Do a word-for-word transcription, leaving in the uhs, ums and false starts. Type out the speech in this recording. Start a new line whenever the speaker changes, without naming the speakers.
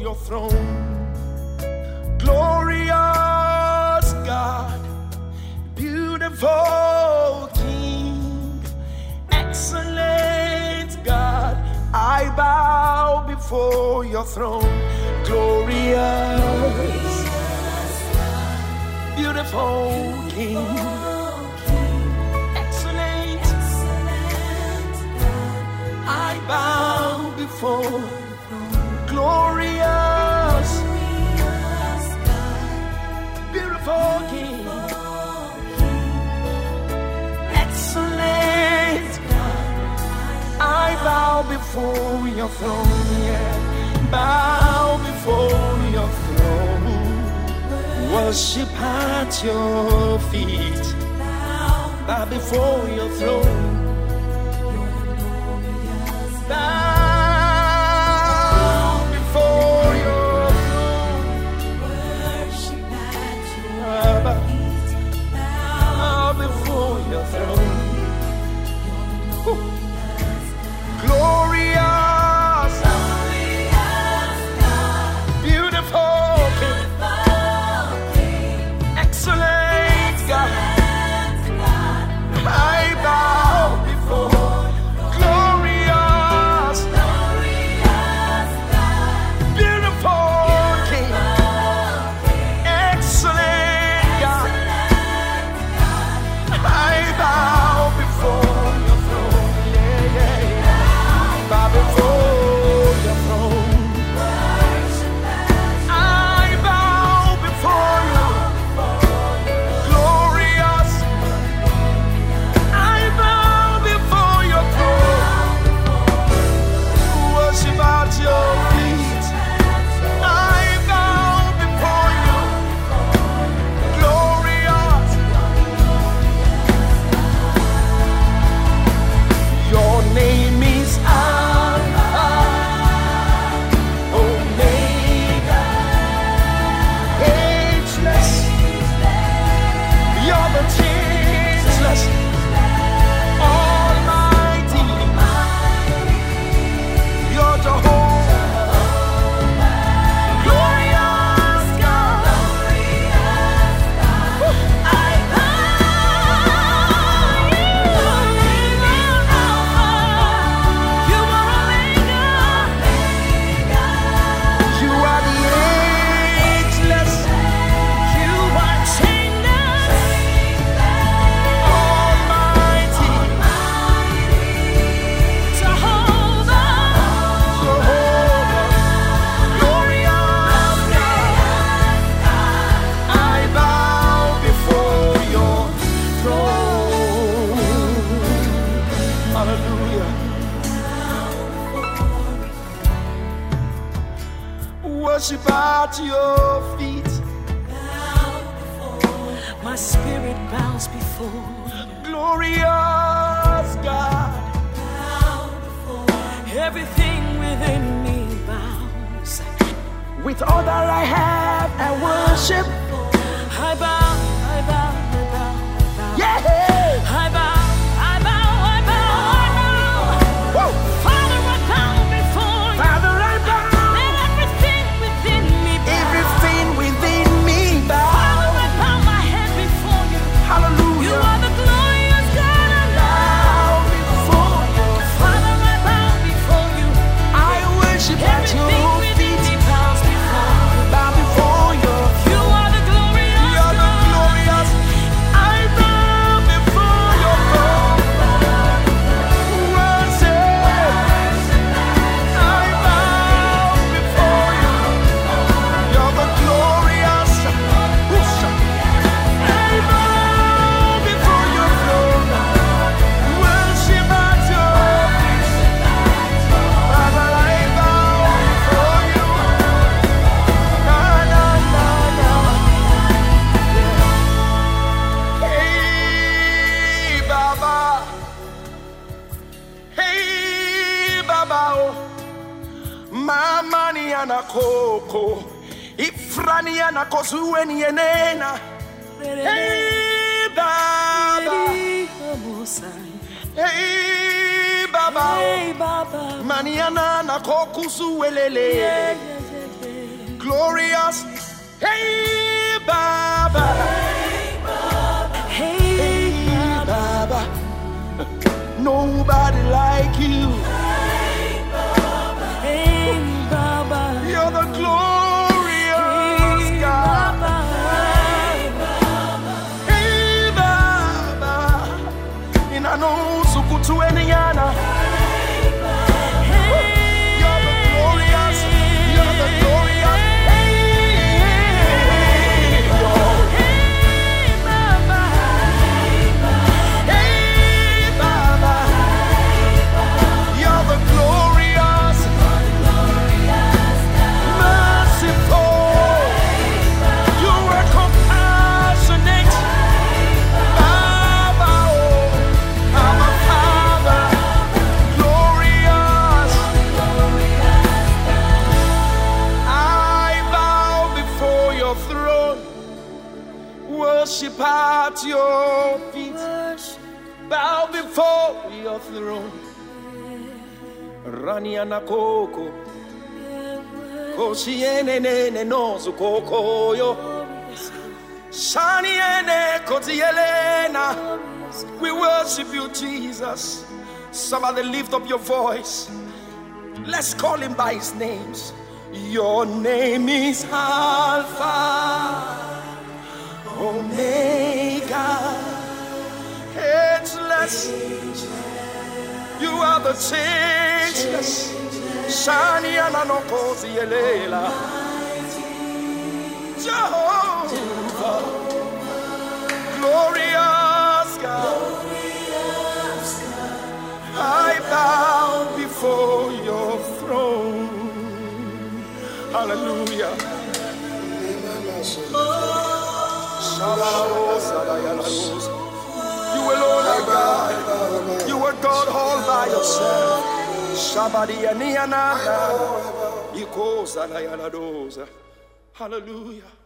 your throne. Glorious God, beautiful King, excellent God, I bow before your throne. Glorious, beautiful King, excellent, I bow before. Glorious, beautiful King, excellent, I bow before your throne, yeah. Bow before your throne, worship at your feet, bow before your throne, bow before your throne, worship at your feet, bow before your throne. Glorious, worship at your feet.
Bow before. My spirit bows before.
Glorious God.
Bow before. Everything within me bows.
With all that I have, I worship.
I bow, I bow, I bow, I bow.
Yeah.
I bow, I bow, I bow, I bow.
Whoa.
Father, I bow before you.
Father, I bow.
Everything within me bow.
Everything within me bow.
Father, I bow my head before you.
Hallelujah.
You are the glorious God. I bow
before you.
Father, I bow before you.
I worship at your
Everything within me bows before you.
Bow before you.
You are the glorious
You're the
God.
glorious. I bow before your throne. Worship. I bow before you. You're the glorious. I bow before your throne. Worship at your feet. Father, I bow before you. Na, na, na, na. Hey, Baba. Hey, Baba. Oh. Mama ni anakoko. Ifrani anakozuwe ni enena. Hey, Baba. Hey, Baba.
Hey, Baba.
Maniana nakokuzuwe lele.
Yeah, yeah, yeah, yeah.
glorious. Hey, Baba.
Hey,
Hey, Baba. Nobody like you.
hey, Baba.
You're the glorious God. Hey, Baba. Inano sukutu enyana. You're the glorious. You're the glorious. Hey, you're-
Hey, Baba.
hey, Baba. You're the glorious, merciful. You are compassionate. Baba, oh, our Father, glorious. I bow before your throne, worship at your feet. Bow before your throne. Rani anakoko, koshiene nene nozu kokoyo, shani ene kotielena. We worship you, Jesus. Somebody lift up your voice. Let's call him by his names. Your name is Alpha, Omega, ageless. You are the changeless. Shani ananokozi elela. Jehovah, glorious God. I bow before your throne. Hallelujah. You alone are God. You are God all by yourself. Shabadi aniana. Ikoza la yaladoza. Hallelujah.